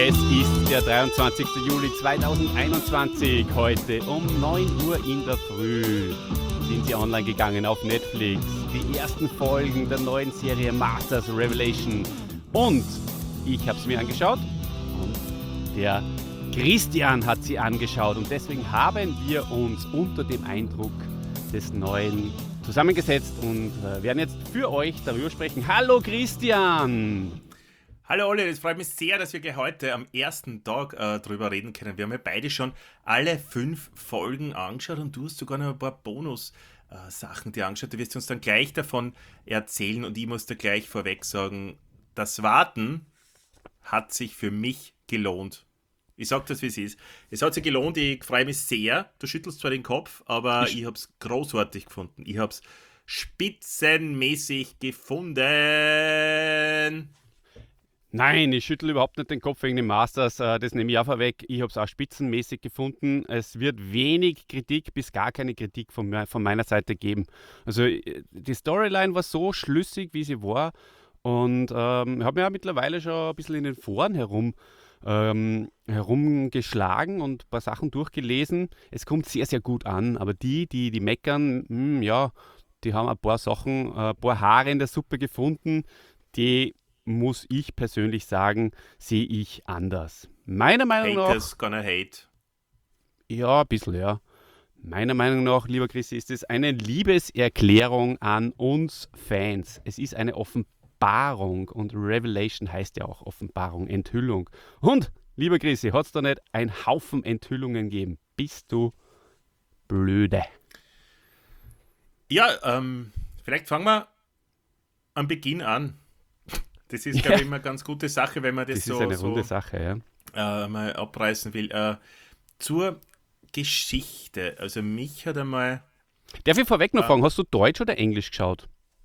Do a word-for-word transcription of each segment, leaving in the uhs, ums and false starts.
Es ist der dreiundzwanzigster Juli zweitausendeinundzwanzig. Heute um neun Uhr in der Früh sind sie online gegangen auf Netflix. Die ersten Folgen der neuen Serie Masters Revelation. Und ich habe es mir angeschaut und der Christian hat sie angeschaut. Und deswegen haben wir uns unter dem Eindruck des Neuen zusammengesetzt und äh, werden jetzt für euch darüber sprechen. Hallo Christian! Hallo Olli, es freut mich sehr, dass wir heute am ersten Tag äh, drüber reden können. Wir haben ja beide schon alle fünf Folgen angeschaut und du hast sogar noch ein paar Bonus-Sachen äh, dir angeschaut. Du wirst uns dann gleich davon erzählen und ich muss dir gleich vorweg sagen, das Warten hat sich für mich gelohnt. Ich sag das, wie es ist. Es hat sich gelohnt, ich freue mich sehr. Du schüttelst zwar den Kopf, aber ich, ich habe es großartig gefunden. Ich habe es spitzenmäßig gefunden. Nein, ich schüttle überhaupt nicht den Kopf wegen dem Masters. Das nehme ich auch vorweg. Ich habe es auch spitzenmäßig gefunden. Es wird wenig Kritik bis gar keine Kritik von, mir, von meiner Seite geben. Also die Storyline war so schlüssig, wie sie war. Und ähm, ich habe mir ja mittlerweile schon ein bisschen in den Foren herum ähm, herumgeschlagen und ein paar Sachen durchgelesen. Es kommt sehr, sehr gut an. Aber die, die, die meckern, mh, ja, die haben ein paar Sachen, ein paar Haare in der Suppe gefunden, die muss ich persönlich sagen, sehe ich anders. Meiner Meinung nach... Haters gonna hate. Ja, ein bisschen, ja. Meiner Meinung nach, lieber Chris, ist es eine Liebeserklärung an uns Fans. Es ist eine Offenbarung und Revelation heißt ja auch Offenbarung, Enthüllung. Und, lieber Chris, hat es da nicht einen Haufen Enthüllungen gegeben? Bist du blöde? Ja, ähm, vielleicht fangen wir am Beginn an. Das ist, glaube ich, immer eine ganz gute Sache, wenn man das, das so, ist eine so runde Sache, ja. äh, mal abreißen will. Äh, zur Geschichte. Also mich hat einmal... Darf ich vorweg noch äh, fragen, hast du Deutsch oder Englisch geschaut?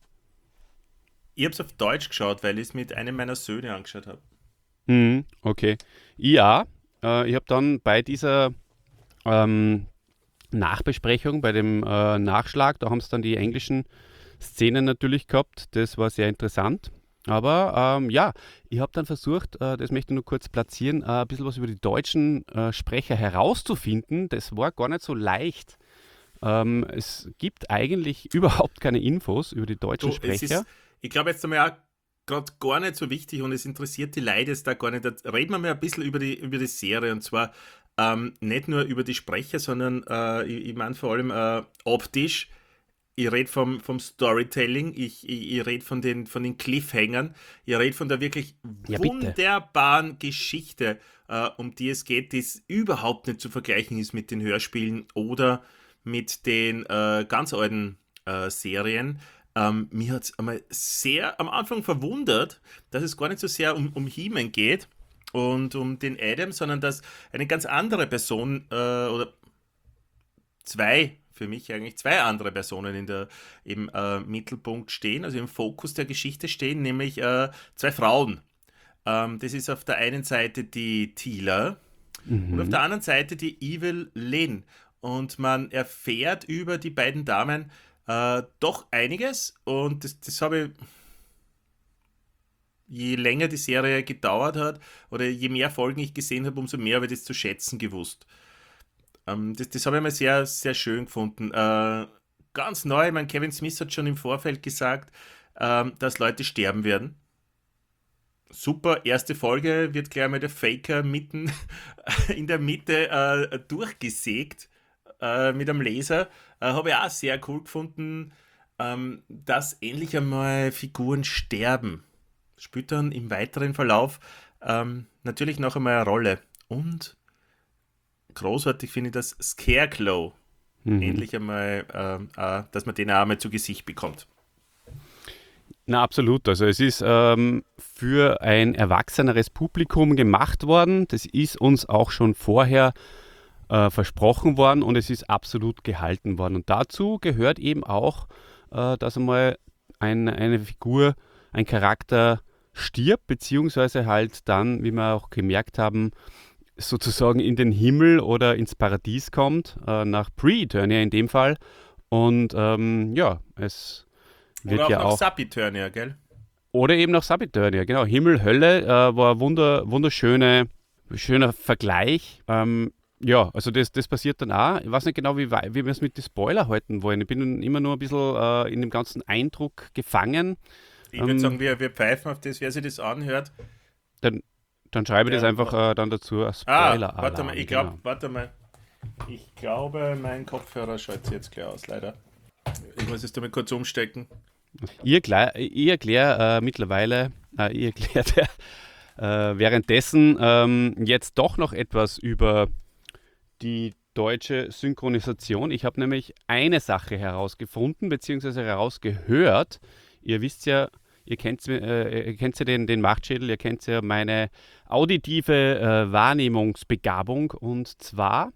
Ich habe es auf Deutsch geschaut, weil ich es mit einem meiner Söhne angeschaut habe. Mhm, okay. Ja, äh, ich habe dann bei dieser ähm, Nachbesprechung, bei dem äh, Nachschlag, da haben es dann die englischen Szenen natürlich gehabt. Das war sehr interessant. Aber ähm, ja, ich habe dann versucht, äh, das möchte ich nur kurz platzieren, äh, ein bisschen was über die deutschen äh, Sprecher herauszufinden. Das war gar nicht so leicht. Ähm, es gibt eigentlich überhaupt keine Infos über die deutschen du, Sprecher. Ist, ich glaube jetzt einmal auch gerade gar nicht so wichtig und es interessiert die Leute jetzt da gar nicht. Da reden wir mal ein bisschen über die, über die Serie und zwar ähm, nicht nur über die Sprecher, sondern äh, ich, ich meine vor allem äh, optisch. Ich rede vom, vom Storytelling, ich, ich, ich rede von den, von den Cliffhangern, ich rede von der wirklich ja, wunderbaren Geschichte, äh, um die es geht, die überhaupt nicht zu vergleichen ist mit den Hörspielen oder mit den äh, ganz alten äh, Serien. Ähm, mir hat es einmal sehr am Anfang verwundert, dass es gar nicht so sehr um, um He-Man geht und um den Adam, sondern dass eine ganz andere Person äh, oder zwei für mich eigentlich zwei andere Personen in der, im äh, Mittelpunkt stehen, also im Fokus der Geschichte stehen, nämlich äh, zwei Frauen. Ähm, das ist auf der einen Seite die Teela mhm. und auf der anderen Seite die Evil Lynn. Und man erfährt über die beiden Damen äh, doch einiges und das, das habe ich, je länger die Serie gedauert hat oder je mehr Folgen ich gesehen habe, umso mehr habe ich das zu schätzen gewusst. Das, das habe ich mal sehr, sehr schön gefunden. Äh, ganz neu, mein Kevin Smith hat schon im Vorfeld gesagt, ähm, dass Leute sterben werden. Super, erste Folge wird gleich mal der Faker mitten in der Mitte äh, durchgesägt äh, mit einem Laser. Äh, habe ich auch sehr cool gefunden, ähm, dass endlich einmal Figuren sterben. Spielt dann im weiteren Verlauf ähm, natürlich noch einmal eine Rolle. Und großartig finde ich, dass Scarecrow mhm. endlich einmal, äh, äh, dass man den auch einmal zu Gesicht bekommt. Na, absolut. Also es ist ähm, für ein erwachseneres Publikum gemacht worden. Das ist uns auch schon vorher äh, versprochen worden und es ist absolut gehalten worden. Und dazu gehört eben auch, äh, dass einmal ein, eine Figur, ein Charakter stirbt, beziehungsweise halt dann, wie wir auch gemerkt haben, sozusagen in den Himmel oder ins Paradies kommt, äh, nach Pre-Eternia in dem Fall. Und ähm, ja, es wird oder auch ja nach auch... Sub-Eternia, gell? Oder eben nach Sub-Eternia, genau. Himmel, Hölle äh, war wunder, wunderschöne schöner Vergleich. Ähm, ja, also das, das passiert dann auch. Ich weiß nicht genau, wie, wei- wie wir es mit den Spoiler halten wollen. Ich bin immer nur ein bisschen äh, in dem ganzen Eindruck gefangen. Ich würde Ähm, sagen, wir, wir pfeifen auf das, wer sich das anhört. dann, dann schreibe ich das Der, einfach äh, dann dazu, ein ah, warte mal, Spoiler-Alarm. ich glaube, Genau. warte mal. Ich glaube, mein Kopfhörer schaltet sich jetzt gleich aus, leider. Ich muss es damit kurz umstecken. Ich erkläre ich erklär, äh, mittlerweile, äh, ich erkläre äh, währenddessen ähm, jetzt doch noch etwas über die deutsche Synchronisation. Ich habe nämlich eine Sache herausgefunden, beziehungsweise herausgehört. Ihr wisst ja, ihr kennt, äh, ihr kennt ja den, den Machtschädel, ihr kennt ja meine auditive äh, Wahrnehmungsbegabung. Und zwar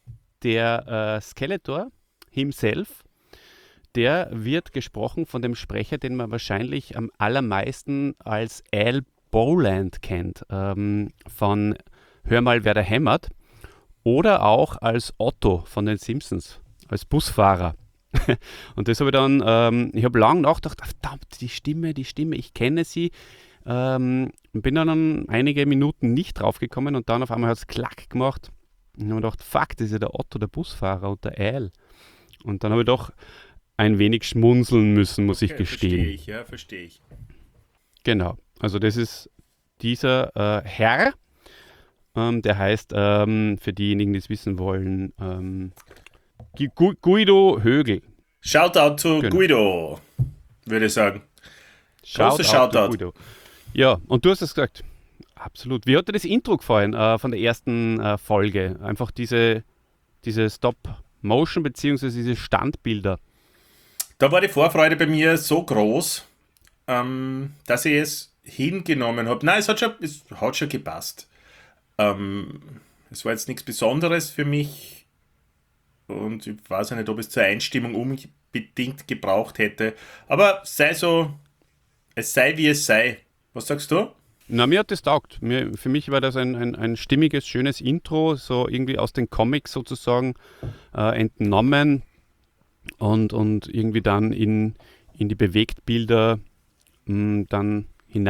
der äh, Skeletor himself, der wird gesprochen von dem Sprecher, den man wahrscheinlich am allermeisten als Al Boland kennt, ähm, von Hör mal, wer da hämmert. Oder auch als Otto von den Simpsons, als Busfahrer. Und das habe ich dann, ähm, ich habe lange nachgedacht, verdammt, die Stimme, die Stimme, ich kenne sie. Ähm, bin dann einige Minuten nicht draufgekommen und dann auf einmal hat es klack gemacht. Und habe mir gedacht, fuck, das ist ja der Otto, der Busfahrer und der Al. Und dann habe ich doch ein wenig schmunzeln müssen, muss ich Okay, gestehen. verstehe ich, ja, verstehe ich. Genau, also das ist dieser äh, Herr, ähm, der heißt, ähm, für diejenigen, die es wissen wollen, ähm, Gu Guido Högel. Shoutout zu Genau. Guido, würde ich sagen. Großes Shoutout to Shoutout. Guido. Ja, und du hast es gesagt, absolut. Wie hat dir das Intro gefallen äh, von der ersten äh, Folge? Einfach diese, diese Stop-Motion beziehungsweise diese Standbilder. Da war die Vorfreude bei mir so groß, ähm, dass ich es hingenommen habe. Nein, es hat schon, es hat schon gepasst. Ähm, es war jetzt nichts Besonderes für mich und ich weiß auch nicht, ob es zur Einstimmung unbedingt gebraucht hätte. Aber sei so, es sei wie es sei. Was sagst du? Na, mir hat das taugt. Mir, für mich war das ein, ein, ein stimmiges, schönes Intro, so irgendwie aus den Comics sozusagen äh, entnommen und, und irgendwie dann in, in die Bewegtbilder mh, dann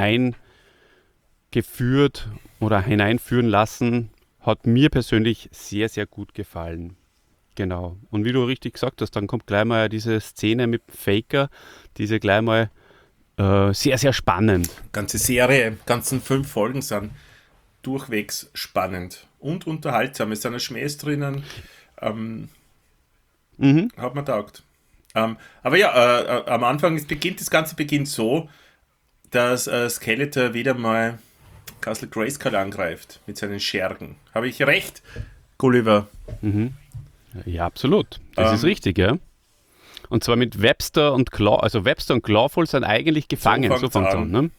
hineingeführt oder hineinführen lassen. Hat mir persönlich sehr, sehr gut gefallen. Genau. Und wie du richtig gesagt hast, dann kommt gleich mal diese Szene mit Faker, diese gleich mal äh, sehr, sehr spannend. Ganze Serie, ganzen fünf Folgen sind durchwegs spannend und unterhaltsam. Es sind ein Schmähs drinnen, ähm, Mhm. hat mir taugt. Ähm, aber ja, äh, äh, am Anfang, es beginnt, das Ganze beginnt so, dass äh, Skeletor wieder mal Castle Grayskull angreift mit seinen Schergen. Habe ich recht, Gulliver? Mhm. Ja, absolut. Das Ähm, ist richtig, ja. Und zwar mit Webster und Claw, also Webster und Clawful sind eigentlich gefangen, so fangt's fängt es an. an. Ne?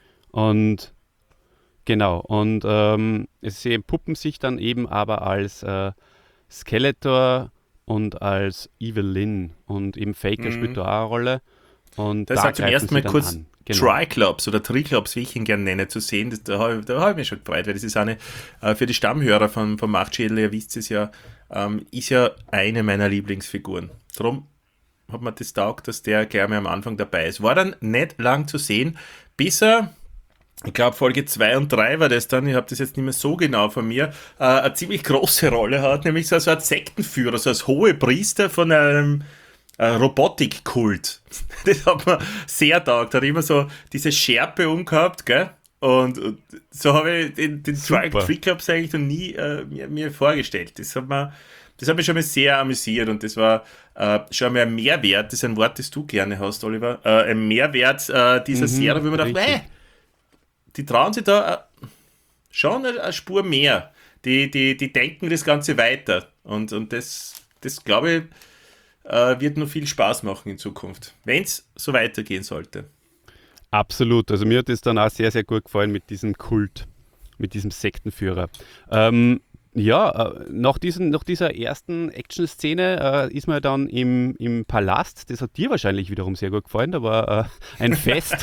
Und genau, und ähm, sie puppen sich dann eben aber als äh, Skeletor und als Evelyn und eben Faker spielt da auch eine Rolle. Und Da da ist halt zum greifen ersten sie Mal dann kurz an. Genau. Triclops oder Triclops, wie ich ihn gerne nenne, zu sehen. Das, da habe da hab ich mich schon gefreut, weil das ist eine, äh, für die Stammhörer von, von Machtschädel, ihr wisst es ja, ähm, ist ja eine meiner Lieblingsfiguren. Darum hat mir das taugt, dass der gleich mal am Anfang dabei ist. War dann nicht lang zu sehen, bis er, ich glaube Folge zwei und drei war das dann, ich habe das jetzt nicht mehr so genau von mir, äh, eine ziemlich große Rolle hat, nämlich so, so als Sektenführer, so als hohe Priester von einem äh, Robotikkult. Das hat mir sehr taugt. Hat immer so diese Schärpe umgehabt, gell? Und, und so habe ich den, den Super. Triclops eigentlich noch nie äh, mir, mir vorgestellt. Das hat mir das hat mich schon mal sehr amüsiert und das war äh, schon mal ein Mehrwert, das ist ein Wort, das du gerne hast, Oliver, äh, ein Mehrwert äh, dieser Mhm, Serie, wo man dachte, richtig. hey, die trauen sich da äh, schon eine, eine Spur mehr. Die, die, die denken das Ganze weiter und, und das, das glaube ich, äh, wird noch viel Spaß machen in Zukunft, wenn es so weitergehen sollte. Absolut. Also mir hat es dann auch sehr, sehr gut gefallen mit diesem Kult, mit diesem Sektenführer. Ähm, ja, äh, nach, diesen, nach dieser ersten Action-Szene äh, ist man dann im, im Palast. Das hat dir wahrscheinlich wiederum sehr gut gefallen. Da war äh, ein Fest.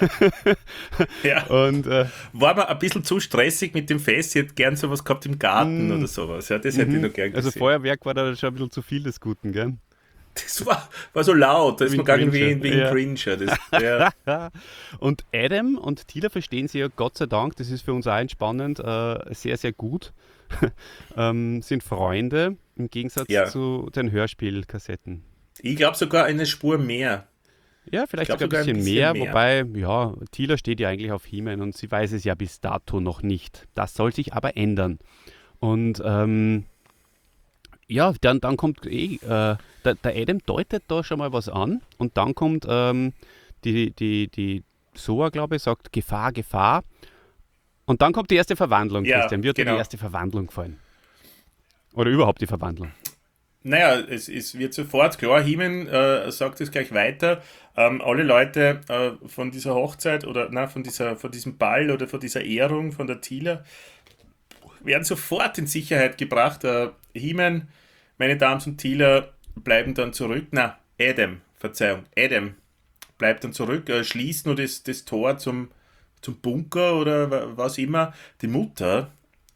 Ja. Und äh, War mir ein bisschen zu stressig mit dem Fest, ich hätte gern sowas gehabt im Garten Mm. oder sowas. Ja, das hätte ich noch gern gesehen. also Feuerwerk war da schon ein bisschen zu viel des Guten, gell? Das war, war so laut, da ist Wie man ein gegangen wie, Cringer. wie ein Ja. Cringer. Das, ja. Und Adam und Tila verstehen sie ja Gott sei Dank, das ist für uns auch entspannend, äh, sehr, sehr gut. ähm, sind Freunde im Gegensatz Ja. zu den Hörspielkassetten. Ich glaube sogar eine Spur mehr. Ja, Ich vielleicht glaube sogar ein sogar ein bisschen, bisschen mehr, mehr. wobei, ja, Tila steht ja eigentlich auf He-Man und sie weiß es ja bis dato noch nicht. Das soll sich aber ändern. Und ähm, ja, dann, dann kommt eh, äh, der, der Adam deutet da schon mal was an und dann kommt ähm, die, die, die Soa, glaube ich, sagt Gefahr, Gefahr. Und dann kommt die erste Verwandlung, Ja, Christian. Wie hat dir genau. die erste Verwandlung gefallen? Oder überhaupt die Verwandlung? Naja, es, es wird sofort klar, He-Man äh, sagt es gleich weiter. Ähm, alle Leute äh, von dieser Hochzeit oder na, von, dieser, von diesem Ball oder von dieser Ehrung von der Tila werden sofort in Sicherheit gebracht. Äh, He-Man, meine Damen und Tila bleiben dann zurück. Na, Adam, Verzeihung, Adam bleibt dann zurück, äh, schließt nur das, das Tor zum, zum Bunker oder wa- was immer. Die Mutter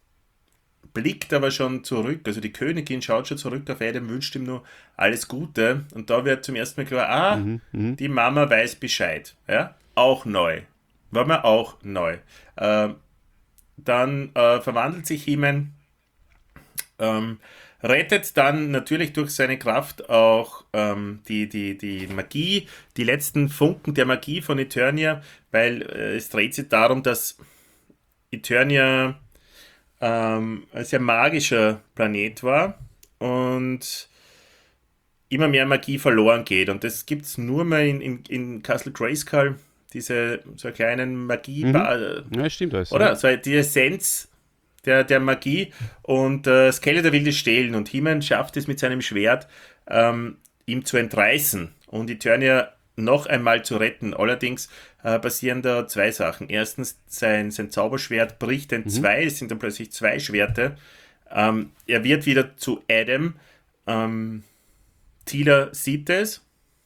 blickt aber schon zurück, also die Königin schaut schon zurück auf Adam, wünscht ihm nur alles Gute und da wird zum ersten Mal klar, ah, Mhm, mhm. die Mama weiß Bescheid, ja, auch neu, war mir auch neu. Ähm, dann äh, verwandelt sich He-Man, ähm, rettet dann natürlich durch seine Kraft auch ähm, die, die, die Magie, die letzten Funken der Magie von Eternia, weil äh, es dreht sich darum, dass Eternia ähm, ein sehr magischer Planet war und immer mehr Magie verloren geht. Und das gibt es nur mal in, in, in Castle Grayskull, diese so einen kleinen Magie, Mhm. äh, Ja, stimmt alles. oder? Ja. So die Essenz der, der Magie und äh, Skeletor will das stehlen und He-Man schafft es mit seinem Schwert, ähm, ihm zu entreißen und Eternia noch einmal zu retten. Allerdings äh, passieren da zwei Sachen. Erstens, sein, sein Zauberschwert bricht in Mhm. zwei, es sind dann plötzlich zwei Schwerter. Ähm, er wird wieder zu Adam. Ähm, Tila sieht es,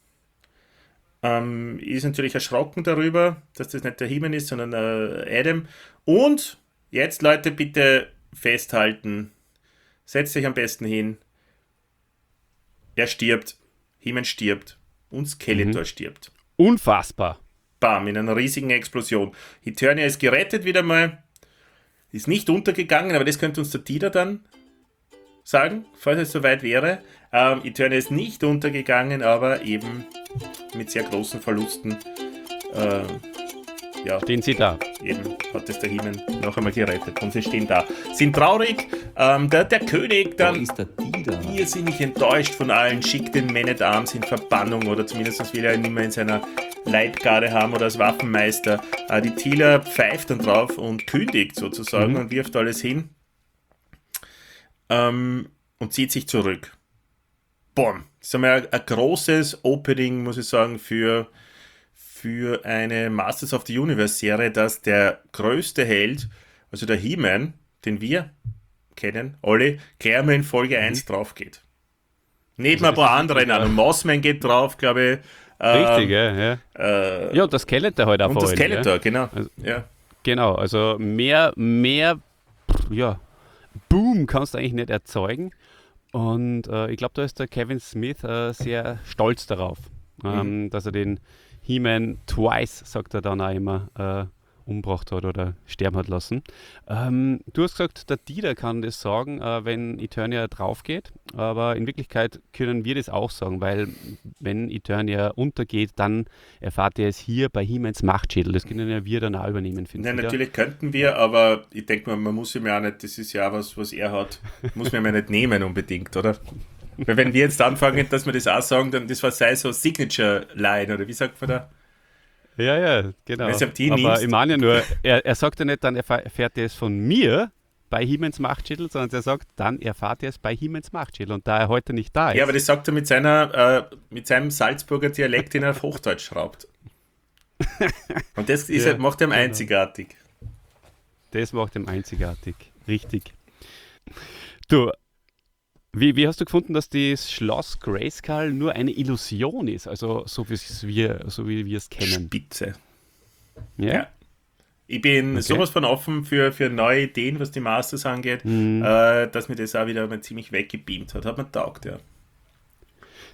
ähm, ist natürlich erschrocken darüber, dass das nicht der He-Man ist, sondern äh, Adam. Und jetzt, Leute, bitte festhalten. Setzt euch am besten hin. Er stirbt. He-Man stirbt. Und Skeletor stirbt. Unfassbar. Bam, in einer riesigen Explosion. Eternia ist gerettet wieder mal. Ist nicht untergegangen, aber das könnte uns der Tila dann sagen, falls es soweit wäre. Ähm, Eternia ist nicht untergegangen, aber eben mit sehr großen Verlusten. Äh, ja, Stehen Sie da. eben hat es der He-Man noch einmal gerettet. Und sie stehen da. Sind traurig. Ähm, der, der König Da dann ist der Tila. irrsinnig enttäuscht von allen, schickt den Man at Arms in Verbannung oder zumindest will er ihn nicht mehr in seiner Leibgarde haben oder als Waffenmeister. Äh, die Tila pfeift dann drauf und kündigt sozusagen Mhm. und wirft alles hin ähm, und zieht sich zurück. Boom. Das ist einmal ein, ein großes Opening, muss ich sagen, für, für eine Masters of the Universe Serie, dass der größte Held, also der He-Man, den wir kennen, alle, gleich mal in Folge eins drauf geht. Neben Also ein paar das ist anderen wirklich, an. äh, Und Mossman geht drauf, glaube ich. Richtig, Ähm, ja. Ja, äh, ja und das Skeletor halt auch und vor das allem, Skeletor, ja. genau. Also- ja. Genau, also mehr, mehr, pff, ja, Boom kannst du eigentlich nicht erzeugen. Und äh, ich glaube, da ist der Kevin Smith äh, sehr stolz darauf, ähm, dass er den He-Man twice, sagt er dann auch immer, äh, umgebracht hat oder sterben hat lassen. Ähm, du hast gesagt, der Dieter kann das sagen, äh, wenn Eternia drauf geht, aber in Wirklichkeit können wir das auch sagen, weil wenn Eternia untergeht, dann erfahrt ihr es hier bei He-Mans Machtschädel. Das können ja wir dann auch übernehmen, finde Nein, ich. natürlich könnten wir, aber ich denke mal, man muss ihm ja auch nicht, das ist ja auch was, was er hat, muss man ihm ja nicht nehmen unbedingt, oder? Weil wenn wir jetzt anfangen, dass wir das auch sagen, dann das war sei so Signature-Line, oder wie sagt man da? Ja, ja, genau. Wenn du die Aber nimmst- ich meine ja nur, er, er sagt ja nicht, dann erfahr- erfährt er es von mir bei He-Mans Machtschädel, sondern er sagt, dann erfahrt er es bei He-Mans Machtschädel. Und da er heute nicht da ist. Ja, aber das sagt er mit, seiner, äh, mit seinem Salzburger Dialekt, den er auf Hochdeutsch schraubt. Und das ist Ja, halt, macht ihn genau. einzigartig. Das macht ihn einzigartig. Richtig. Du, wie, wie hast du gefunden, dass das Schloss Grayskull nur eine Illusion ist? Also so, wie's wir, so wie wir es kennen. Spitze. Ja? Ja. Ich bin Okay. sowas von offen für, für neue Ideen, was die Masters angeht, Mhm. äh, dass mir das auch wieder mal ziemlich weggebeamt hat. Hat mir taugt, ja.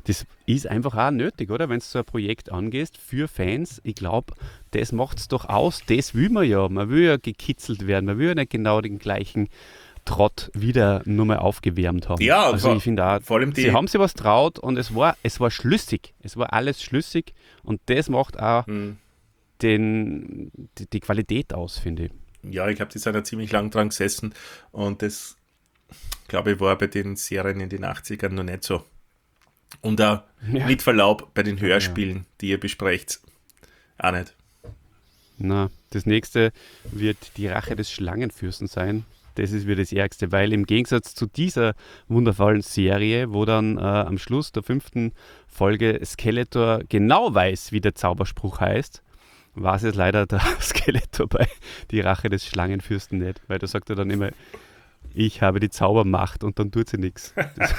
Das ist einfach auch nötig, oder? Wenn du so ein Projekt angehst für Fans, ich glaube, das macht es doch aus. Das will man ja. Man will ja gekitzelt werden. Man will ja nicht genau den gleichen Trott wieder nur mal aufgewärmt haben. Ja, also vor, ich finde auch, vor allem die. sie haben sich was traut und es war, es war schlüssig. Es war alles schlüssig und das macht auch Hm. den, die, die Qualität aus, finde ich. Ja, ich glaube, die sind ja ziemlich lang dran gesessen und das, glaube ich, war bei den Serien in den achtzigern noch nicht so. Und auch Ja. mit Verlaub bei den Hörspielen, die ihr besprecht, auch nicht. Na, das nächste wird die Rache des Schlangenfürsten sein. Das ist wieder das Ärgste, weil im Gegensatz zu dieser wundervollen Serie, wo dann äh, am Schluss der fünften Folge Skeletor genau weiß, wie der Zauberspruch heißt, war es jetzt leider der Skeletor bei die Rache des Schlangenfürsten nicht, weil da sagt er dann immer, ich habe die Zaubermacht und dann tut sie nichts.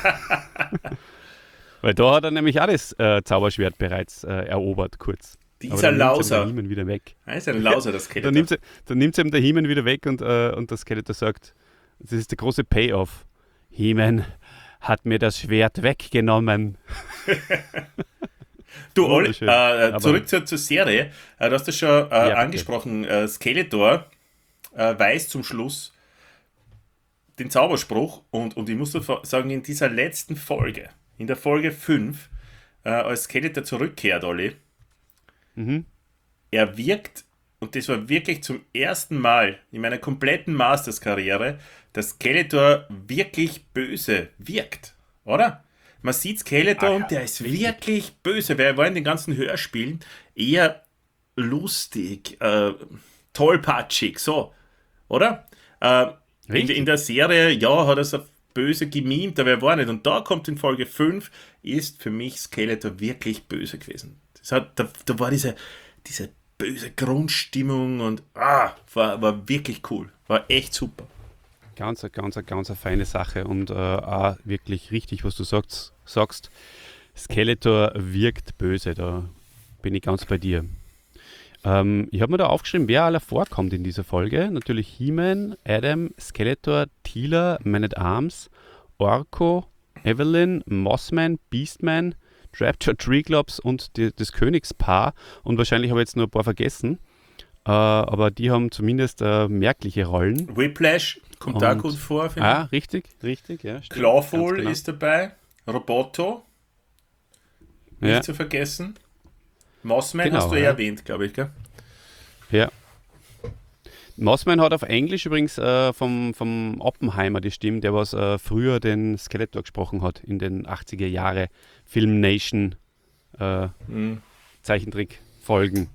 Weil da hat er nämlich auch das äh, Zauberschwert bereits äh, erobert, kurz. Aber Dieser dann nimmt ihm Lauser. der He-Man wieder weg. Er ist ein Lauser, das Skeletor. Dann nimmt, sie, dann nimmt sie ihm der He-Man wieder weg und, äh, und der Skeletor sagt, das ist der große Payoff. He-Man hat mir das Schwert weggenommen. Du, Olli, Wunderschön. äh, Aber- zurück zur, zur Serie. Äh, du hast das schon äh, bitte. angesprochen. Äh, Skeletor äh, weiß zum Schluss den Zauberspruch und, und ich muss davor sagen, in dieser letzten Folge, in der Folge fünf, äh, als Skeletor zurückkehrt, Olli, Mhm. er wirkt, und das war wirklich zum ersten Mal in meiner kompletten Masters-Karriere, dass Skeletor wirklich böse wirkt, oder? Man sieht Skeletor Ah ja, und der ist wirklich böse, weil er war in den ganzen Hörspielen eher lustig, äh, tollpatschig, so, oder? Äh, in, Richtig. in der Serie, ja, hat er so böse gemimt, aber er war nicht. Und da kommt in Folge fünf, ist für mich Skeletor wirklich böse gewesen. Das hat, da, da war diese, diese böse Grundstimmung und ah, war, war wirklich cool. War echt super. Ganz, ganz, ganz eine feine Sache und äh, auch wirklich richtig, was du sagst, sagst. Skeletor wirkt böse, da bin ich ganz bei dir. Ähm, ich habe mir da aufgeschrieben, wer aller vorkommt in dieser Folge. Natürlich He-Man, Adam, Skeletor, Teela, Man-at-Arms, Orko, Evelyn, Mossman, Beastman, Rapture, Treeclops und die, das Königspaar. Und wahrscheinlich habe ich jetzt nur ein paar vergessen. Äh, aber die haben zumindest äh, merkliche Rollen. Whiplash kommt da Und- gut vor, finde ich. Ah, richtig, richtig, ja. stimmt. Clawful Ganz genau. ist dabei. Roboto, nicht Ja. zu vergessen. Mossman Genau, hast du eh ja. erwähnt, glaube ich, gell? Ja. Mossman hat auf Englisch übrigens äh, vom, vom Oppenheimer die Stimme, der was äh, früher den Skeletor gesprochen hat in den achtziger Jahre Film Nation äh, Mhm. Zeichentrickfolgen.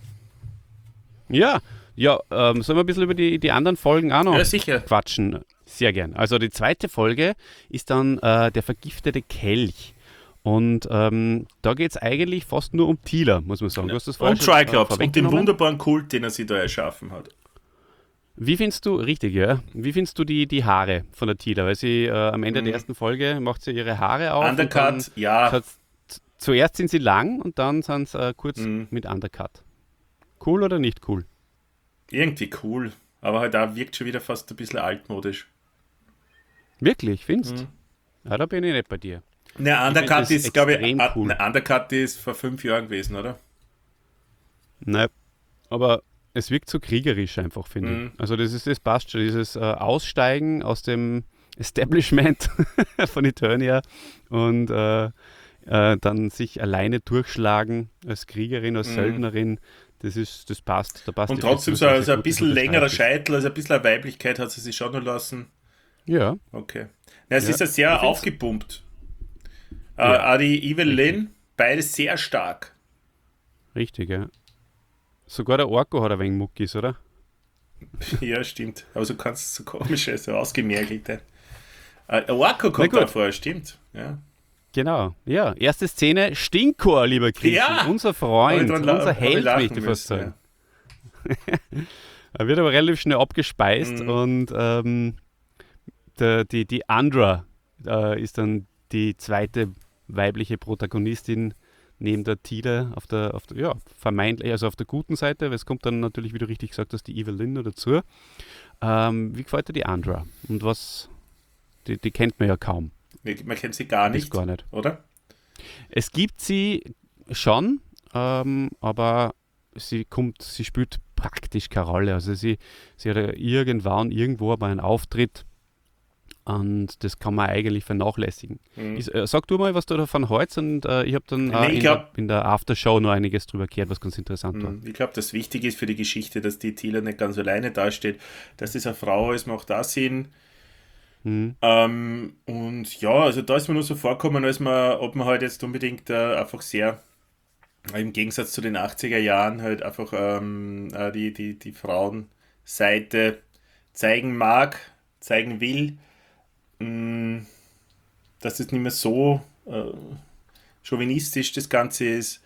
Ja, ja, ähm, sollen wir ein bisschen über die, die anderen Folgen auch noch Ja, sicher. quatschen? Sehr gern. Also die zweite Folge ist dann äh, der vergiftete Kelch. Und ähm, da geht es eigentlich fast nur um Teela, muss man sagen. Du hast das vorher Und schon, äh, Triclops und den vorweggenommen. wunderbaren Kult, den er sich da erschaffen hat. Wie findest du, richtig, ja, wie findest du die, die Haare von der Teela? Weil sie äh, am Ende Mhm. der ersten Folge macht sie ihre Haare auf. und dann Undercut, ja. hat- z- zuerst sind sie lang und dann sind sie äh, kurz Mhm. mit Undercut. Cool oder nicht cool? Irgendwie cool. Aber halt auch wirkt schon wieder fast ein bisschen altmodisch. Wirklich, findest du? Mhm. Ja, da bin ich nicht bei dir. Ne, Ich Undercut find das ist, glaube ich, extrem a- cool. ne, Undercut ist vor fünf Jahren gewesen, oder? Nein, aber es wirkt so kriegerisch einfach, finde Mhm. ich. Also das ist das passt schon, dieses äh, Aussteigen aus dem Establishment von Eternia und äh, äh, dann sich alleine durchschlagen als Kriegerin, als Mhm. Söldnerin, das ist, das passt. Da passt Und die trotzdem so, Frisur so ein gut, bisschen das ist längerer weiblich. Scheitel, also ein bisschen eine Weiblichkeit hat sie sich schon noch lassen. Ja, Okay. Ja, es Ja, ist ja sehr ich find's- aufgepumpt. Ja, Äh, auch die Evelyn, beide sehr stark. richtig, ja. Sogar der Orko hat ein wenig Muckis, oder? Ja, stimmt. Aber so kannst so komische, so ausgemergelte. Äh, Orko kommt gut. da vor, stimmt. Ja. Genau, ja. Erste Szene, Stinkor, lieber Christian. Ja! Unser Hab Freund, ich dran la- unser hab ich Held, lachen möchte ich fast müssen, sagen. Er wird aber relativ schnell abgespeist Mhm. und ähm, der, die, die Andra äh, ist dann die zweite weibliche Protagonistin neben der Teela auf der, auf der, ja, vermeintlich, also auf der guten Seite, weil es kommt dann natürlich, wie du richtig gesagt hast, die Evelyn noch dazu. Ähm, wie gefällt dir die Andra? Und was, die, die kennt man ja kaum. Ja. Man kennt sie gar Bis nicht, gar nicht. oder? Es gibt sie schon, ähm, aber sie kommt, sie spielt praktisch keine Rolle. Also sie, sie hat ja irgendwann irgendwo aber einen Auftritt und das kann man eigentlich vernachlässigen. Mhm. Ich, äh, sag du mal, was du davon hältst und äh, ich habe dann äh, Nee, ich in, glaube, der, in der Aftershow noch einiges drüber gehört, was ganz interessant war. ich glaube, das Wichtige ist für die Geschichte, dass die Tila nicht ganz alleine dasteht, dass das eine Frau ist, macht da Sinn. Mhm. Ähm, und ja, also da ist mir nur so vorkommen, als man, ob man halt jetzt unbedingt äh, einfach sehr, äh, im Gegensatz zu den achtziger Jahren, halt einfach ähm, äh, die, die, die Frauenseite zeigen mag, zeigen will, mh, dass das nicht mehr so äh, chauvinistisch das Ganze ist.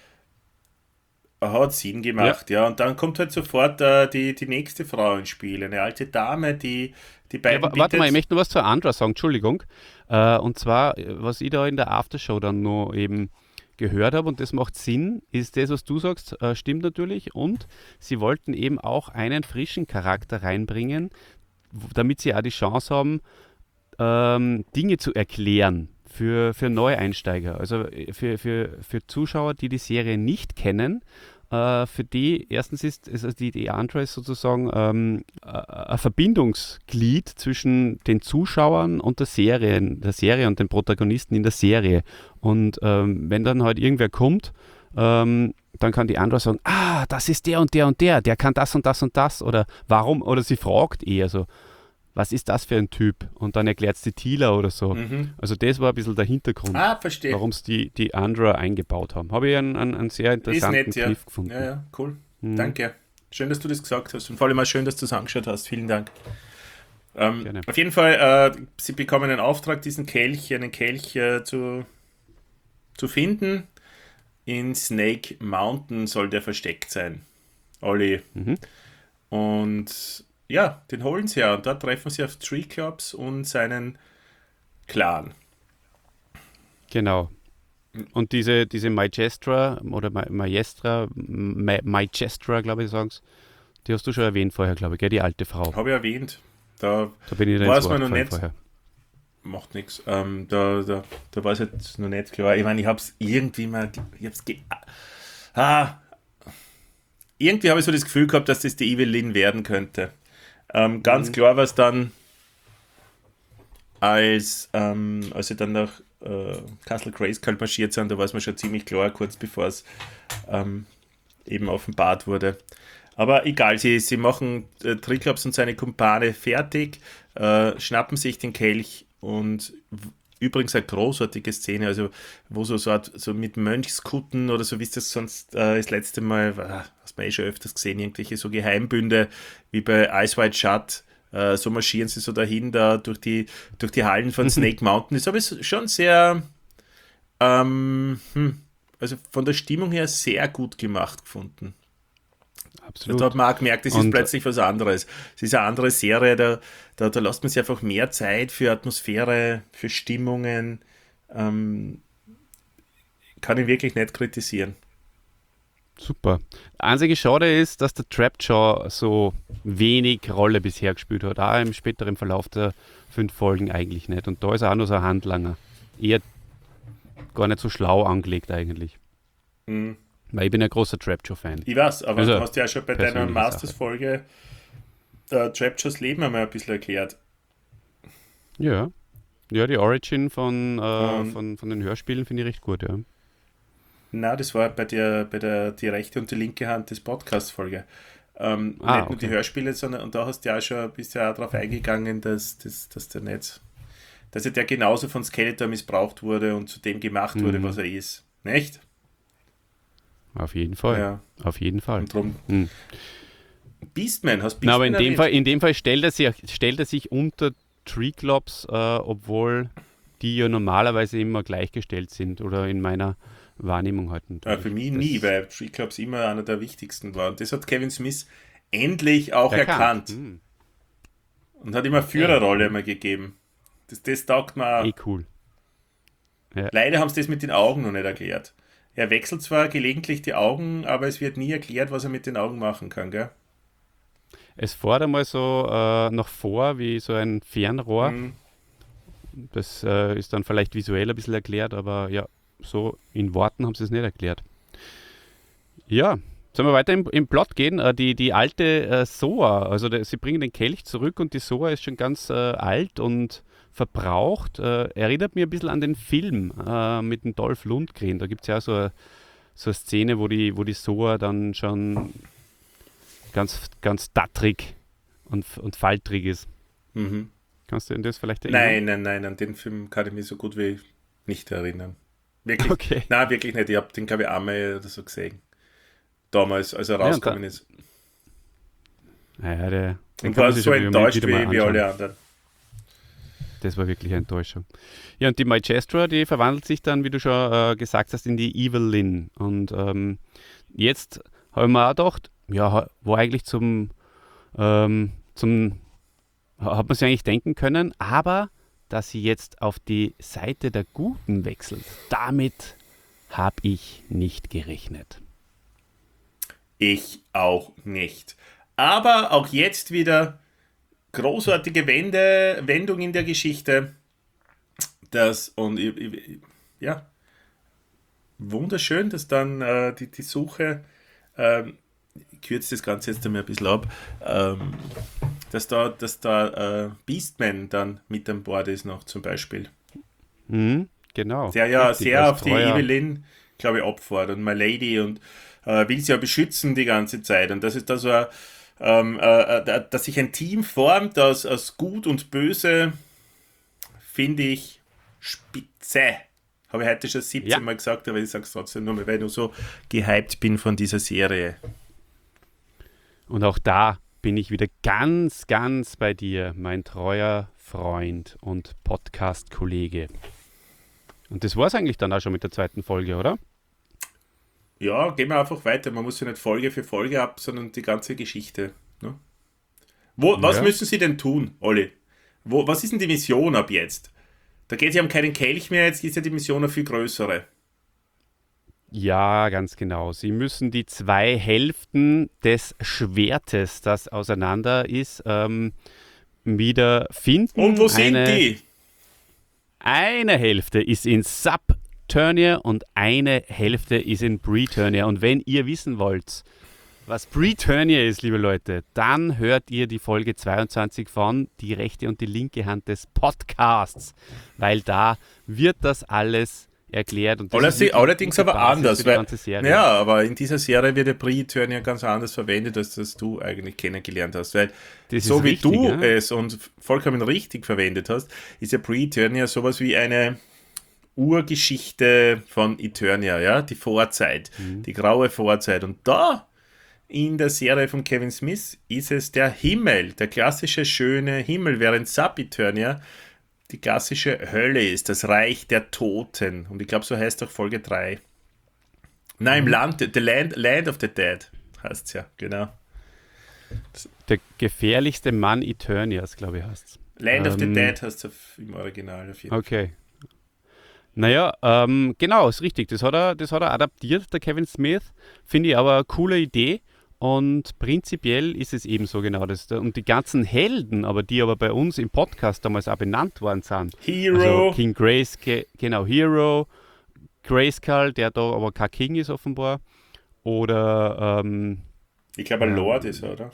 Hat Sinn Ja. gemacht, ja. Und dann kommt halt sofort äh, die, die nächste Frau ins Spiel, eine alte Dame, die die Ja, beiden wa- warte mal, ich bittet. möchte noch was zu Andra sagen, Entschuldigung. Äh, und zwar, äh, was ich da in der Aftershow dann noch eben gehört habe, und das macht Sinn, ist das, was du sagst, äh, stimmt natürlich. Und sie wollten eben auch einen frischen Charakter reinbringen, w- damit sie auch die Chance haben, ähm, Dinge zu erklären für, für Neueinsteiger. Also äh, für, für, für Zuschauer, die die Serie nicht kennen. Äh, für die, erstens ist, ist also die, die Andra ist sozusagen ähm, äh, ein Verbindungsglied zwischen den Zuschauern und der Serie, der Serie und den Protagonisten in der Serie. Und ähm, wenn dann halt irgendwer kommt, ähm, dann kann die Andra sagen, ah, das ist der und der und der, der kann das und das und das. Oder warum, oder sie fragt eher so, was ist das für ein Typ? Und dann erklärt es die Tila oder so. Mhm. Also das war ein bisschen der Hintergrund, Ah, verstehe. warum es die, die Andra eingebaut haben. Habe ich einen, einen, einen sehr Ist interessanten nett, ja. Kniff Ja, gefunden. ja, cool. Mhm, Danke. Schön, dass du das gesagt hast. Und vor allem auch schön, dass du es angeschaut hast. Vielen Dank. Ähm, gerne. auf jeden Fall, äh, sie bekommen einen Auftrag, diesen Kelch, einen Kelch äh, zu, zu finden. In Snake Mountain soll der versteckt sein. Olli. Mhm, Und ja, den holen sie ja. Und dort treffen sie auf Tree Clubs und seinen Clan. genau. Und diese, diese Majestra oder Ma- Maestra, Ma- Majestra, glaube ich, sagen die hast du schon erwähnt vorher, glaube ich, gell? Die alte Frau. Habe ich erwähnt. Da Da bin ich dir ins weiß man Wort noch gefallen nicht, vorher. macht nichts. Ähm, da, da, da war es jetzt noch nicht klar. Ich meine, ich habe es irgendwie mal, ich hab's ge ah, irgendwie habe ich so das Gefühl gehabt, dass das die Evelyn werden könnte. Ähm, ganz Mhm. klar war es dann, als, ähm, als sie dann nach äh, Castle Grayskull marschiert sind, da war es mir schon ziemlich klar, kurz bevor es ähm, eben offenbart wurde. Aber egal, sie, sie machen äh, Triklops und seine Kumpane fertig, äh, schnappen sich den Kelch und w- übrigens eine großartige Szene, also wo so, so, Art- so mit Mönchskutten oder so, wie es das sonst äh, das letzte Mal war, hast man eh schon öfters gesehen, irgendwelche so Geheimbünde wie bei Ice White Shut, äh, so marschieren sie so dahin, da durch die, durch die Hallen von Snake Mountain. Das habe ich schon sehr, ähm, hm, also von der Stimmung her sehr gut gemacht gefunden. Da hat Absolut. man auch gemerkt, es ist Und plötzlich was anderes. Es ist eine andere Serie, da, da, da lässt man sich einfach mehr Zeit für Atmosphäre, für Stimmungen. Ähm, kann ich wirklich nicht kritisieren. super. Einzige Schade ist, dass der Trapjaw so wenig Rolle bisher gespielt hat. Auch im späteren Verlauf der fünf Folgen eigentlich nicht. Und da ist er auch nur so ein Handlanger. Eher gar nicht so schlau angelegt eigentlich. Hm. Weil ich bin ein großer Trapjaw-Fan. Ich weiß, aber du Also, hast ja auch schon bei deiner persönliche Sache. Masters-Folge äh, Trapjaws Leben einmal ein bisschen erklärt. Ja. Ja, die Origin von, äh, Und von, von den Hörspielen finde ich recht gut, ja. na, das war bei der, bei der die rechte und die linke Hand des Podcast-Folge. Ähm, Ah, nicht nur die okay. Hörspiele, sondern und da hast du ja auch schon, bist ja auch darauf eingegangen, dass, dass, dass der nicht, dass er der genauso von Skeletor missbraucht wurde und zu dem gemacht wurde, was Mhm. er ist. Nicht? Auf jeden Fall. Ja. Auf jeden Fall. Und darum Mhm. Beastman, hast Na, aber Beastman in dem Fall, erwähnt? in dem Fall stellt er sich, stellt er sich unter Treeclops, äh, obwohl die ja normalerweise immer gleichgestellt sind oder in meiner Wahrnehmung halt Äh, natürlich. für mich Das nie, weil Tree Clubs immer einer der wichtigsten war. Und das hat Kevin Smith endlich auch erkannt. erkannt Hm. und hat immer eine Okay. Führerrolle Mhm. mal gegeben. Das, das taugt mir auch. Eh cool. Ja. Leider haben sie das mit den Augen noch nicht erklärt. Er wechselt zwar gelegentlich die Augen, aber es wird nie erklärt, was er mit den Augen machen kann, gell? Es fährt einmal so äh, nach vor wie so ein Fernrohr. Hm, Das äh, ist dann vielleicht visuell ein bisschen erklärt, aber ja, so in Worten haben sie es nicht erklärt. Ja, sollen wir weiter im, im Plot gehen? Äh, die, die alte äh, Soa, also der, sie bringen den Kelch zurück und die Soa ist schon ganz äh, alt und verbraucht. Äh, erinnert mich ein bisschen an den Film äh, mit dem Dolph Lundgren. Da gibt es ja so eine, so eine Szene, wo die, wo die Soa dann schon ganz, ganz dattrig und, und faltrig ist. Mhm. Kannst du an das vielleicht erinnern? Nein, nein, nein, an den Film kann ich mich so gut wie nicht erinnern. Wirklich? Okay. Nein, wirklich nicht. Ich habe den, glaube ich, einmal oder so gesehen. Damals, als er Ja, rausgekommen und ist. Naja, der, den Und kann war man sich so schon wieder enttäuscht wieder wie, mal wie anschauen. alle anderen. Das war wirklich eine Enttäuschung. Ja, und die Majestra, die verwandelt sich dann, wie du schon äh, gesagt hast, in die Evil Lynn. Und ähm, jetzt habe ich mir auch gedacht, ja, wo eigentlich zum, ähm, zum, hat man sich eigentlich denken können, aber dass sie jetzt auf die Seite der Guten wechselt, damit habe ich nicht gerechnet. Ich auch nicht. Aber auch jetzt wieder großartige Wende, Wendung in der Geschichte. Das und ja, wunderschön, dass dann äh, die, die Suche, ähm, ich kürze das Ganze jetzt einmal ein bisschen ab, ähm, dass da, dass da äh, Beastman dann mit an Bord ist noch zum Beispiel. Mhm, genau. Der ja Richtig, sehr als auf die treuer- Evelyn, glaube ich, abfährt und My Lady und äh, will sie ja beschützen die ganze Zeit. Und das ist da so ein, ähm, äh, dass sich ein Team formt aus, aus Gut und Böse, finde ich spitze. Habe ich heute schon siebzehn Ja. Mal gesagt, aber ich sage es trotzdem nur mal, weil ich nur so gehypt bin von dieser Serie. Und auch da bin ich wieder ganz, ganz bei dir, mein treuer Freund und Podcast-Kollege. Und das war es eigentlich dann auch schon mit der zweiten Folge, oder? Ja, gehen wir einfach weiter. Man muss ja nicht Folge für Folge ab, sondern die ganze Geschichte. Ne? Wo, was Ja. müssen sie denn tun, Olli? Wo, was ist denn die Mission ab jetzt? Da geht es ja um keinen Kelch mehr, jetzt ist ja die Mission eine viel größere. Ja, ganz genau. Sie müssen die zwei Hälften des Schwertes, das auseinander ist, ähm, wieder finden. Und wo sind eine, die? Eine Hälfte ist in Subternia und eine Hälfte ist in Breturnia. Und wenn ihr wissen wollt, was Breturnia ist, liebe Leute, dann hört ihr die Folge zweiundzwanzig von Die rechte und die linke Hand des Podcasts, weil da wird das alles erklärt. Und das Allerdings, ist wirklich allerdings die aber Basis anders. für die Weil, ganze Serie. ja, aber in dieser Serie wird der Breturnia ganz anders verwendet, als das du eigentlich kennengelernt hast. Weil Das so ist wie richtig, du ja? es und vollkommen richtig verwendet hast, ist ja Breturnia sowas wie eine Urgeschichte von Eternia, ja, die Vorzeit, Mhm. die graue Vorzeit. Und da in der Serie von Kevin Smith ist es der Himmel, der klassische schöne Himmel, während Sub-Eternia die klassische Hölle ist, das Reich der Toten. Und ich glaube, so heißt auch Folge drei. Nein, im Land, the land, land of the Dead heißt es ja, genau. Der gefährlichste Mann Eternias, glaube ich, heißt es. Land of the Ähm, Dead heißt es im Original auf jeden Fall. Okay. Naja, ähm, genau, ist richtig. Das hat, er, das hat er adaptiert, der Kevin Smith. Finde ich aber eine coole Idee. Und prinzipiell ist es eben so genau. Das, und die ganzen Helden, aber die aber bei uns im Podcast damals auch benannt worden sind. Hero. Also King Grace, genau, Hero, Grayskull, der da aber kein King ist offenbar. Oder, ähm, Ich glaube, ein ja. Lord ist er, oder?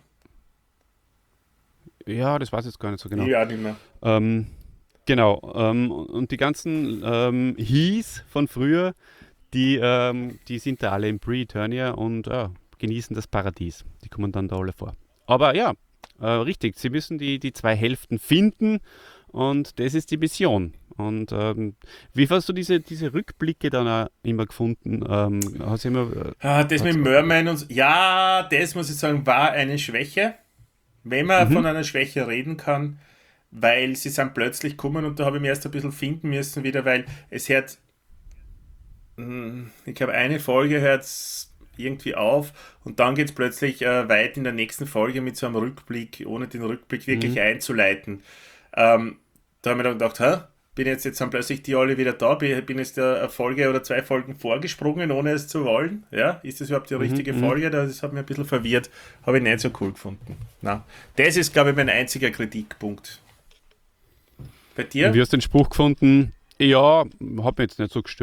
ja, das weiß ich jetzt gar nicht so genau. Ich auch nicht mehr. Ähm, genau, ähm, und die ganzen ähm, Hees von früher, die, ähm, die sind da alle in Pre-Eternia und äh, genießen das Paradies. Die kommen dann da alle vor. Aber ja, äh, richtig, sie müssen die, die zwei Hälften finden und das ist die Mission. Und ähm, wie hast du diese, diese Rückblicke dann auch immer gefunden? Ähm, hast du immer, äh, Ah, das mit Hat's- Merman und so. Ja, das muss ich sagen, war eine Schwäche. Wenn man Mhm. von einer Schwäche reden kann, weil sie sind plötzlich gekommen und da habe ich mich erst ein bisschen finden müssen wieder, weil es hört, hm, ich glaube, eine Folge hört irgendwie auf und dann geht es plötzlich äh, weit in der nächsten Folge mit so einem Rückblick, ohne den Rückblick wirklich Mhm. einzuleiten. Ähm, da habe ich mir dann gedacht, hä? Bin jetzt, jetzt sind plötzlich die alle wieder da, bin, bin jetzt eine Folge oder zwei Folgen vorgesprungen, ohne es zu wollen. Ja, ist das überhaupt die richtige mhm. Folge? Das hat mich ein bisschen verwirrt, habe ich nicht so cool gefunden. Na, das ist, glaube ich, mein einziger Kritikpunkt. Bei dir? Wie hast du den Spruch gefunden? Ja, hat mich jetzt nicht so gestört.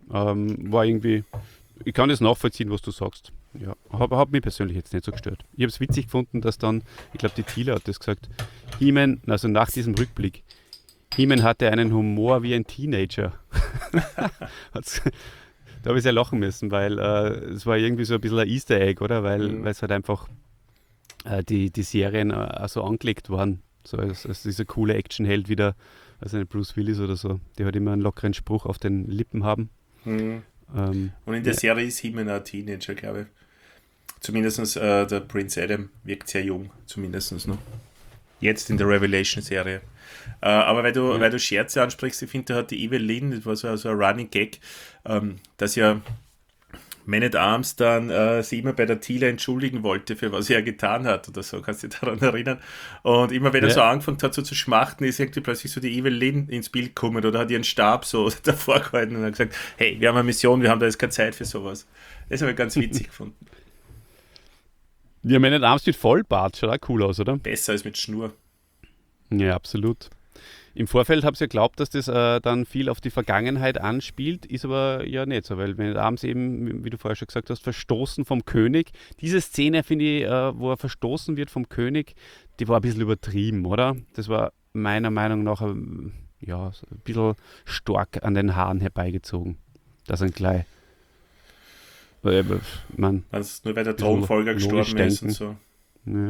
Ähm, war irgendwie, ich kann das nachvollziehen, was du sagst. Ja, habe hab mich persönlich jetzt nicht so gestört. Ich habe es witzig gefunden, dass dann, ich glaube, die Thiele hat das gesagt, He-Man, also nach diesem Rückblick, He-Man hatte einen Humor wie ein Teenager. Hat's- Da habe ich sehr lachen müssen, weil äh, es war irgendwie so ein bisschen ein Easter Egg, oder? Weil Mhm. weil es halt einfach äh, die, die Serien äh, auch so angelegt waren. So als, als dieser coole Actionheld wieder, also nicht Bruce Willis oder so, die halt immer einen lockeren Spruch auf den Lippen haben. Mhm. Ähm, Und in der ja, Serie ist He-Man ein Teenager, glaube ich. Zumindest äh, der Prince Adam wirkt sehr jung, zumindest noch. Jetzt in der Revelation-Serie. Äh, aber weil du, ja, weil du Scherze ansprichst, ich finde, da hat die Evelyn, das war so, so ein Running Gag, ähm, dass ja Man at Arms dann äh, sich immer bei der Thiele entschuldigen wollte, für was er getan hat oder so, kannst du dich daran erinnern? Und immer wenn er so ja. angefangen hat, so zu schmachten, ist irgendwie plötzlich so die Evelyn ins Bild gekommen oder hat ihren Stab so davor gehalten und hat gesagt, hey, wir haben eine Mission, wir haben da jetzt keine Zeit für sowas. Das habe ich ganz witzig gefunden. Ja, meine Arms mit Vollbart schaut auch cool aus, oder? Besser als mit Schnur. Ja, absolut. Im Vorfeld habe ich ja geglaubt, dass das äh, dann viel auf die Vergangenheit anspielt, ist aber ja nicht so, weil wenn abends eben, wie du vorher schon gesagt hast, verstoßen vom König. Diese Szene, finde ich, äh, wo er verstoßen wird vom König, die war ein bisschen übertrieben, oder? Das war meiner Meinung nach ähm, ja, so ein bisschen stark an den Haaren herbeigezogen. Das ein gleich, äh, man, ein Also nur weil der bisschen Thronfolger logisch gestorben ist und denken. so. Ja.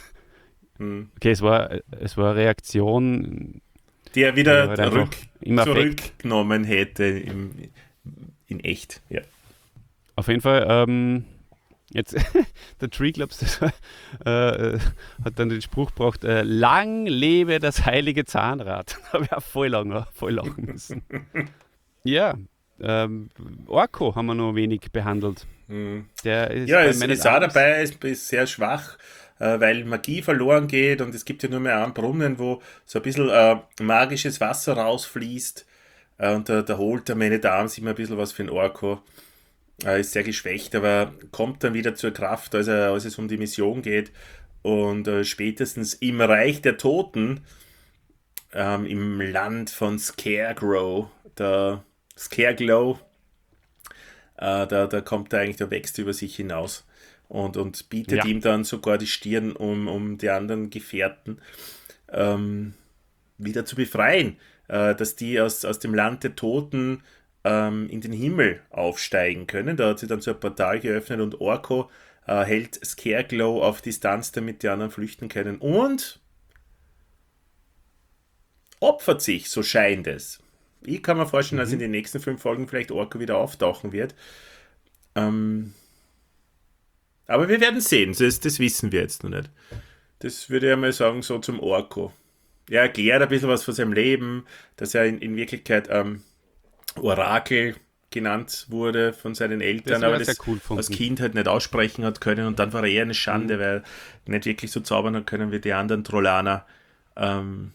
Hm. Okay, es war, es war eine Reaktion, Die er die wieder halt rück, einfach im Affekt. zurückgenommen hätte im, in echt. Ja. Auf jeden Fall, ähm, jetzt, der Tree Clubs das war, äh, hat dann den Spruch gebracht, äh, lang lebe das heilige Zahnrad. Da habe ich auch voll, lang, voll lachen müssen. Ja, ähm, Orko haben wir noch wenig behandelt. Hm. Der ist Ja, bei es Man at ist auch Arms. dabei, es ist sehr schwach, äh, weil Magie verloren geht und es gibt ja nur mehr einen Brunnen, wo so ein bisschen äh, magisches Wasser rausfließt. Äh, und da, da holt der Man at Arms immer ein bisschen was für den Orko. Äh, ist sehr geschwächt, aber kommt dann wieder zur Kraft, als, er, als es um die Mission geht. Und äh, spätestens im Reich der Toten, ähm, im Land von Scareglow, der Scareglow, äh, da, da kommt er eigentlich, der wächst über sich hinaus und, und bietet Ja, ihm dann sogar die Stirn, um, um die anderen Gefährten ähm, wieder zu befreien, äh, dass die aus, aus dem Land der Toten ähm, in den Himmel aufsteigen können. Da hat sie dann so ein Portal geöffnet und Orko äh, hält Scareglow auf Distanz, damit die anderen flüchten können und opfert sich, so scheint es. Ich kann mir vorstellen, dass in mhm. den nächsten fünf Folgen vielleicht Orko wieder auftauchen wird. Ähm, aber wir werden sehen, das, das wissen wir jetzt noch nicht. Das würde ich mal sagen, so zum Orko. Er erklärt ein bisschen was von seinem Leben, dass er in, in Wirklichkeit ähm, Orakel genannt wurde von seinen Das Eltern, habe aber ich auch sehr das cool als gefunden. Kind halt nicht aussprechen hat können und dann war er eher eine Mhm. Schande, weil er nicht wirklich so zaubern hat können wie die anderen Trollaner. Ähm,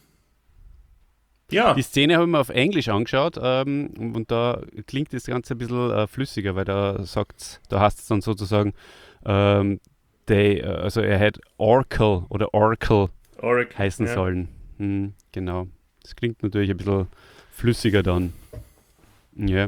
Die ja, Szene habe ich mir auf Englisch angeschaut ähm, und, und da klingt das Ganze ein bisschen äh, flüssiger, weil da sagt, da heißt es dann sozusagen, ähm, they, äh, also er hätte Oracle oder Oracle Oracle, heißen ja. sollen. Hm, genau. Das klingt natürlich ein bisschen flüssiger dann. Ja.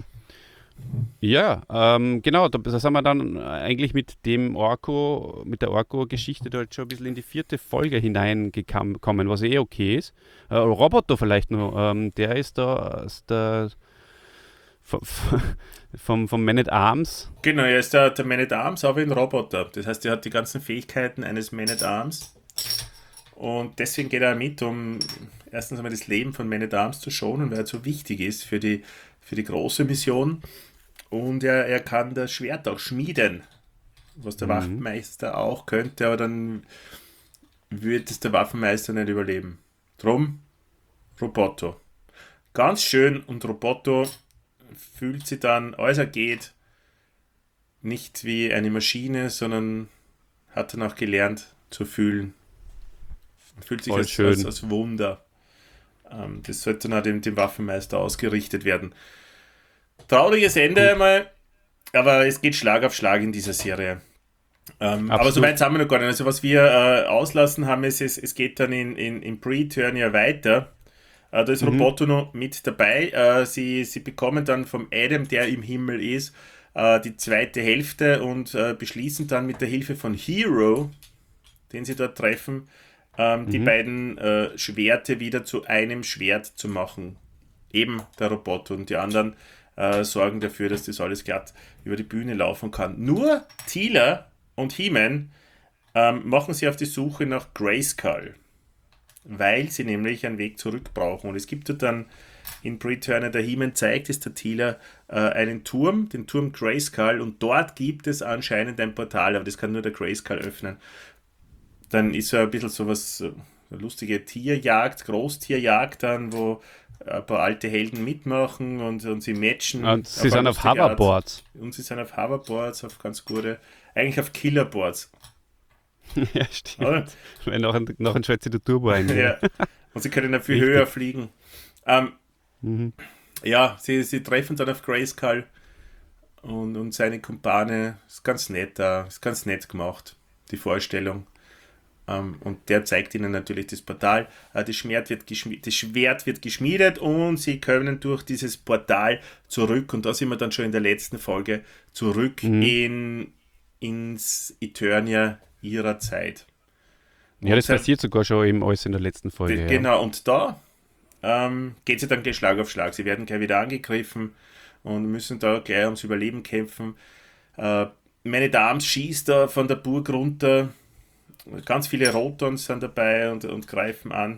Ja, ähm, genau, da, da sind wir dann eigentlich mit dem Orko, mit der Orko-Geschichte da halt schon ein bisschen in die vierte Folge hineingekommen, was eh okay ist. Äh, Roboter vielleicht noch, ähm, der ist da ist der, vom, vom, vom Man at Arms. Genau, er ist der, der Man at Arms, aber ein Roboter. Das heißt, er hat die ganzen Fähigkeiten eines Man at Arms. Und deswegen geht er mit, um erstens einmal das Leben von Man at Arms zu schonen, weil er so wichtig ist für die, für die große Mission. Und er, er kann das Schwert auch schmieden, was der Mhm. Waffenmeister auch könnte, aber dann würde es der Waffenmeister nicht überleben. Drum Roboto. Ganz schön und Roboto fühlt sich dann, als er geht, nicht wie eine Maschine, sondern hat dann auch gelernt zu fühlen. Fühlt sich Voll als, als, schön. als Wunder. Ähm, das sollte dann auch dem, dem Waffenmeister ausgerichtet werden. Trauriges Ende Gut. einmal, aber es geht Schlag auf Schlag in dieser Serie. Ähm, aber Absolut. soweit sind wir noch gar nicht. Also was wir äh, auslassen haben, ist, es, es geht dann in, in, in Pre-Turn ja weiter. Äh, da ist Mhm. Roboto noch mit dabei. Äh, sie, sie bekommen dann vom Adam, der im Himmel ist, äh, die zweite Hälfte und äh, beschließen dann mit der Hilfe von Hero, den sie dort treffen, ähm, die Mhm. beiden äh, Schwerte wieder zu einem Schwert zu machen. Eben der Roboter und die anderen äh, sorgen dafür, dass das alles glatt über die Bühne laufen kann. Nur Teela und He-Man ähm, machen sie auf die Suche nach Grayskull, weil sie nämlich einen Weg zurück brauchen. Und es gibt dort dann in Preturner, der He-Man zeigt es der Teela äh, einen Turm, den Turm Grayskull, und dort gibt es anscheinend ein Portal, aber das kann nur der Grayskull öffnen. Dann ist so ein bisschen sowas, so eine lustige Tierjagd, Großtierjagd dann, wo ein paar alte Helden mitmachen und, und sie matchen. Und sie sind eine auf lustige Art. Hoverboards. Und sie sind auf Hoverboards, auf ganz gute, eigentlich auf Killerboards. Ja, Oder? stimmt. Weil noch ein, noch ein Schwätze der Turbo ein. Ja. Und sie können ja viel Richtig. höher fliegen. Ähm, Mhm. ja, sie, sie treffen dann auf Grayskull und, und seine Kumpane. Ist ganz nett da, ist ganz nett gemacht, die Vorstellung. Ähm, und der zeigt ihnen natürlich das Portal. Äh, das, Schwert wird das Schwert wird geschmiedet und sie können durch dieses Portal zurück, und da sind wir dann schon in der letzten Folge, zurück Mhm. in, ins Eternia ihrer Zeit. Ja, das Und sein- passiert sogar schon eben alles in der letzten Folge. Ja. Genau, und da ähm, geht sie dann gleich Schlag auf Schlag. Sie werden gleich wieder angegriffen und müssen da gleich ums Überleben kämpfen. Äh, meine Dame schießt da von der Burg runter. Ganz viele Rotons sind dabei und, und greifen an.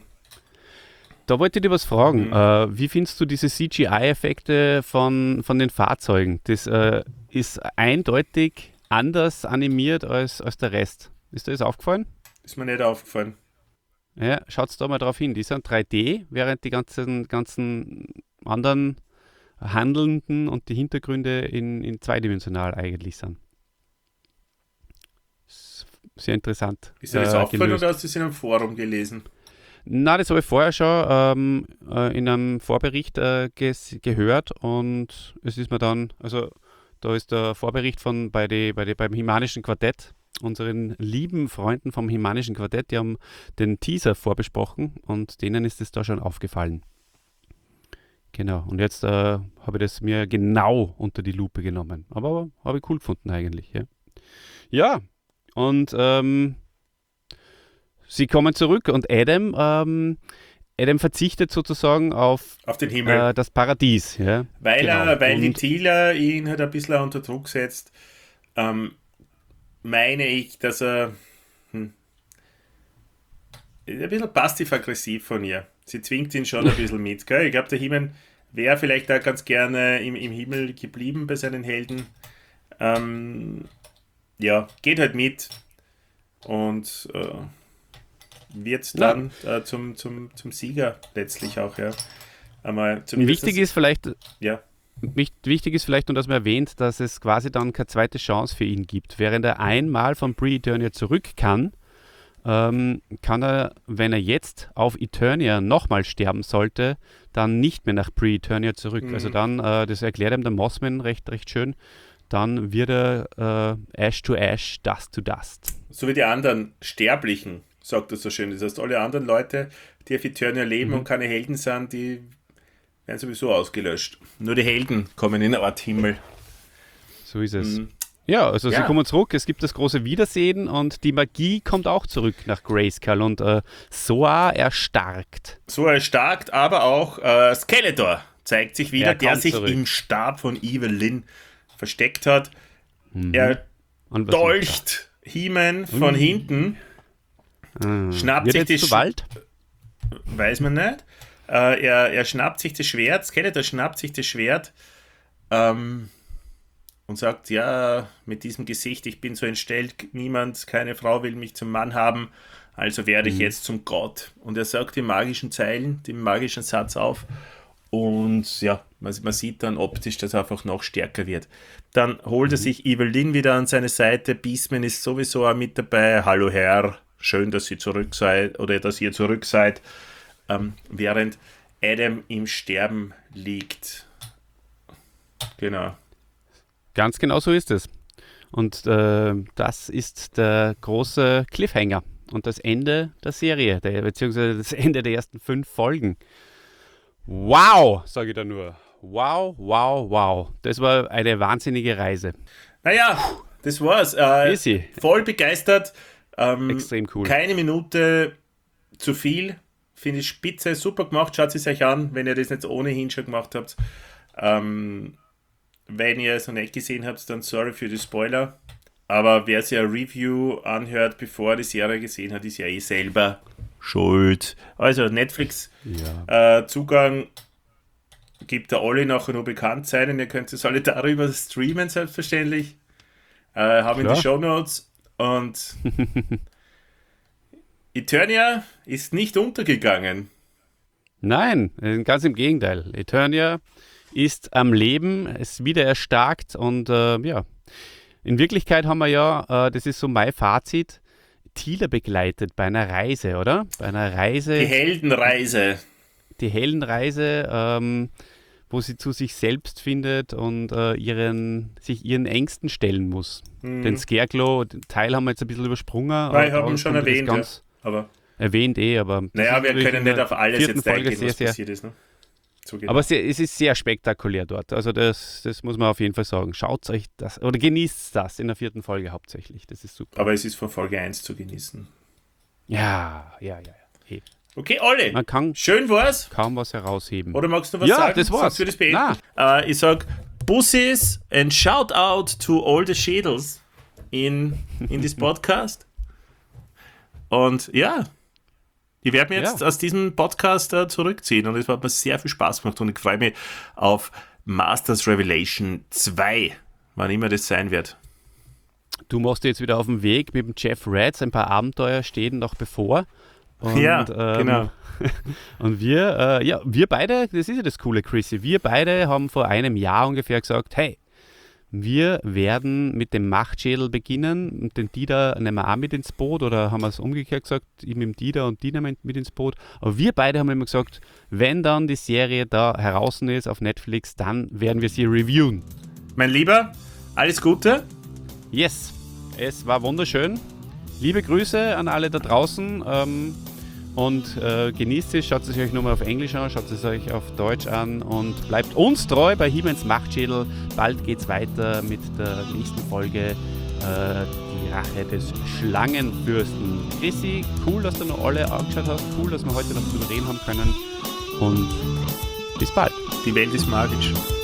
Da wollte ich dir was fragen. Mhm. Äh, wie findest du diese C G I-Effekte von, von den Fahrzeugen? Das äh, ist eindeutig anders animiert als, als der Rest. Ist dir das aufgefallen? Ist mir nicht aufgefallen. Ja, schaut da mal drauf hin. Die sind drei D, während die ganzen, ganzen anderen Handelnden und die Hintergründe in, in zweidimensional eigentlich sind. Ist sehr interessant. Ist dir das äh, aufgefallen gelöst. oder hast du es in einem Forum gelesen? Na, das habe ich vorher schon ähm, äh, in einem Vorbericht äh, ges- gehört, und es ist mir dann, also da ist der Vorbericht von bei die, bei die, beim Himanischen Quartett, unseren lieben Freunden vom Himanischen Quartett, die haben den Teaser vorbesprochen und denen ist es da schon aufgefallen. Genau, und jetzt äh, habe ich das mir genau unter die Lupe genommen. Aber habe ich cool gefunden eigentlich, ja. Ja, und ähm, sie kommen zurück und Adam, ähm, Adam verzichtet sozusagen auf Auf den Himmel. äh, das Paradies. Ja? weil genau. er, weil die Und- Teela ihn halt ein bisschen unter Druck setzt, ähm, meine ich, dass er hm, ein bisschen passiv-aggressiv von ihr. Sie zwingt ihn schon ein bisschen mit. Gell? Ich glaube, der He-Man wäre vielleicht auch ganz gerne im, im Himmel geblieben bei seinen Helden. Ähm, ja, geht halt mit und äh, wird Ja. dann äh, zum, zum, zum Sieger letztlich auch, ja. Aber zumindest, Wichtig ist vielleicht, ja. Wicht- wichtig ist vielleicht, und dass man erwähnt, dass es quasi dann keine zweite Chance für ihn gibt. Während er einmal von Pre-Eternia zurück kann, ähm, kann er, wenn er jetzt auf Eternia nochmal sterben sollte, dann nicht mehr nach Pre-Eternia zurück. Mhm. Also dann, äh, das erklärt ihm der Mossman recht, recht schön, dann wird er äh, Ash to Ash, Dust to Dust. So wie die anderen Sterblichen, sagt er so schön. Das heißt, alle anderen Leute, die auf Eternia leben Mhm. und keine Helden sind, die werden sowieso ausgelöscht. Nur die Helden kommen in eine Art Himmel. So ist es. Mhm. Ja, also Ja. sie kommen zurück, es gibt das große Wiedersehen und die Magie kommt auch zurück nach Grayskull und äh, Soa erstarkt. So erstarkt, aber auch äh, Skeletor zeigt sich wieder, Er der kommt sich zurück. im Stab von Evelyn versteckt hat. Mhm. Er Und was dolcht He-Man von Mhm. hinten, macht er? Ah. schnappt Wird sich jetzt das zu Wald? weiß man nicht. Äh, er, er schnappt sich das Schwert, Skeletor schnappt sich das Schwert ähm, und sagt, ja, mit diesem Gesicht, ich bin so entstellt, niemand, keine Frau will mich zum Mann haben, also werde ich Mhm. jetzt zum Gott. Und er sagt die magischen Zeilen, den magischen Satz auf und ja, man, man sieht dann optisch, dass er einfach noch stärker wird. Dann holt er sich Evelyn wieder an seine Seite, Beastman ist sowieso auch mit dabei, hallo Herr, schön, dass ihr zurück seid, oder dass ihr zurück seid, ähm, während Adam im Sterben liegt. Genau. Ganz genau so ist es. Und äh, das ist der große Cliffhanger und das Ende der Serie, der, beziehungsweise das Ende der ersten fünf Folgen. Wow, sage ich da nur. Wow, wow, wow. Das war eine wahnsinnige Reise. Naja, das war's. Äh, Easy. Voll begeistert. Ähm, Extrem cool. Keine Minute zu viel. Finde ich spitze, super gemacht. Schaut es euch an, wenn ihr das nicht ohnehin schon gemacht habt. Ähm, wenn ihr es noch nicht gesehen habt, dann sorry für die Spoiler. Aber wer sich ein Review anhört, bevor er die Serie gesehen hat, ist ja eh selber schuld. Also Netflix-Zugang Ja. äh, gibt da alle nachher nur bekannt sein und ihr könnt es alle darüber streamen, selbstverständlich. Äh, haben in die Shownotes und Eternia ist nicht untergegangen. Nein, ganz im Gegenteil. Eternia ist am Leben, ist wieder erstarkt und äh, ja, in Wirklichkeit haben wir ja, äh, das ist so mein Fazit, Tila begleitet bei einer Reise, oder? Bei einer Reise. Die Heldenreise. Die Heldenreise, ähm, wo sie zu sich selbst findet und äh, ihren, sich ihren Ängsten stellen muss. Mhm. Den Scarecrow, den Teil haben wir jetzt ein bisschen übersprungen. Weil ich habe ihn schon erwähnt, ja. Aber erwähnt eh, aber... Naja, wir können nicht auf alles jetzt Folge eingehen, was sehr, passiert ist. Ne? Aber sehr, es ist sehr spektakulär dort. Also das, das muss man auf jeden Fall sagen. Schaut euch das, oder genießt das in der vierten Folge hauptsächlich. Das ist super. Aber es ist von Folge eins zu genießen. Ja, ja, ja. ja. Hey. Okay, Olli, Man kann schön war's. kaum was herausheben. Oder magst du was Ja, sagen? das war's. Sonst würde ich es beenden. Äh, ich sag Bussis and shout out to all the Schädels in, in this Podcast. Und ja, ich werde mich jetzt Ja. aus diesem Podcast äh, zurückziehen und es hat mir sehr viel Spaß gemacht und ich freue mich auf Masters Revelation zwei, wann immer das sein wird. Du machst jetzt wieder auf dem Weg mit dem Jeff Reds. Ein paar Abenteuer stehen noch bevor. Und, Ja, ähm, genau. Und wir, äh, ja, wir beide, das ist ja das Coole, Chrissy, wir beide haben vor einem Jahr ungefähr gesagt, hey, wir werden mit dem Machtschädel beginnen und den Dieter nehmen wir auch mit ins Boot oder haben wir es umgekehrt gesagt, ich mit dem Dieter und Dieter mit, mit ins Boot. Aber wir beide haben immer gesagt, wenn dann die Serie da heraus ist auf Netflix, dann werden wir sie reviewen. Mein Lieber, alles Gute. Yes, es war wunderschön. Liebe Grüße an alle da draußen ähm, und äh, genießt es, schaut es euch nochmal auf Englisch an, schaut es euch auf Deutsch an und bleibt uns treu bei He-Mans Machtschädel. Bald geht's weiter mit der nächsten Folge, äh, die Rache des Schlangenfürsten. Chrissy, cool, dass du noch alle angeschaut hast, cool, dass wir heute noch drüber reden haben können und bis bald. Die Welt ist magisch.